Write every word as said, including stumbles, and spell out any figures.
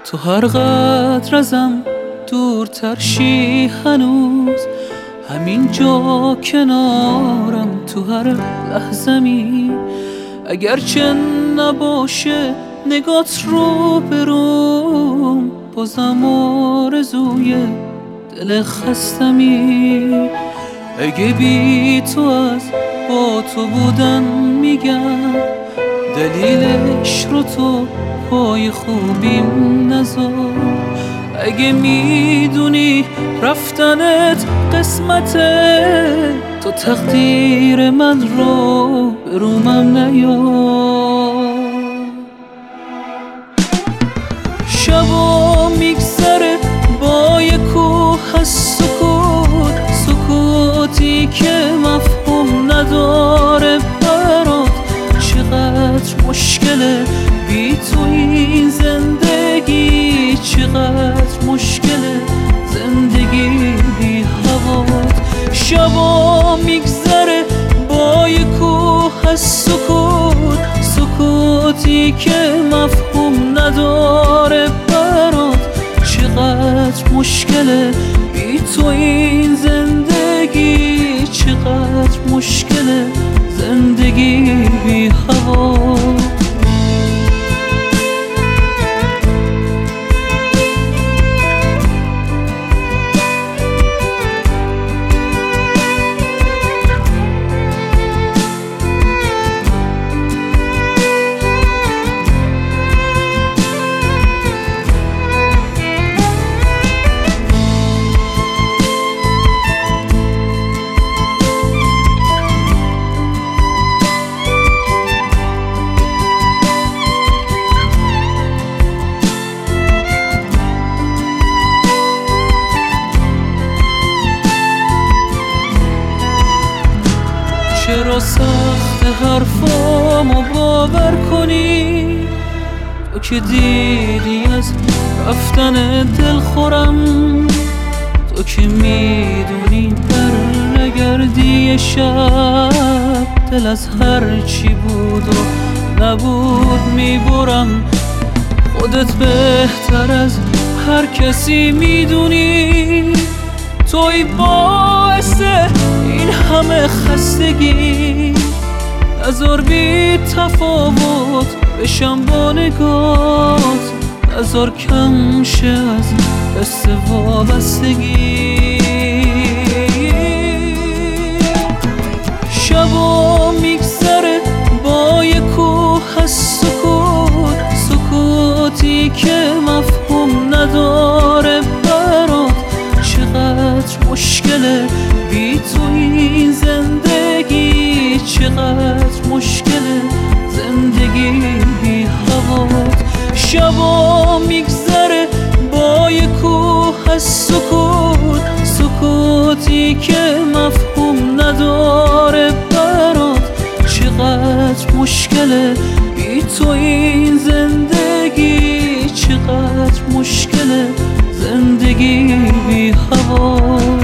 تو هر قدر ازم دورتر شی هنوز همین جا کنارم تو هر لحظمی. اگرچه نباشه نگات رو بروم بازم آرزوی دل خستمی. اگه بی تو از با تو بودن میگم دلیلش رو تو پای خوبیم نذار. اگه میدونی رفتنت قسمته تو تقدیر من رو به رومم نیار. شبا میگذره با یه کوه از سکوت، سکوتی که مفهوم نداره برات. چقدر مشکله بی تو این زندگی، چقدر مشکله زندگی بی هوات. شبا میگذره با یه کوه از سکوت، سکوتی که مفهوم نداره برات. چقدر مشکله بی تو این زندگی، چقدر مشکله زندگی بی هوات. چرا سخت حرفامو باور کنی تو که دیدی از رفتن دل خورم. تو که میدونی بر نگردی شب دل از هر چی بود و نبود میبرم. خودت بهتر از هر کسی میدونی توی باعث این همه خستگی. نذار بی تفاوت بشم با نگات، نذار کم شه از حس وابستگی. شبا میگذره با یه کوه از سکوت، سکوتی که مفهوم نداره برات. چقدر مشکله بی تو این زندگی، چقدر مشکله زندگی بی هوات. شبا میگذره با یه کوه از سکوت، سکوتی که مفهوم نداره برات. چقدر مشکله بی تو این زندگی، چقدر مشکله زندگی بی هوات.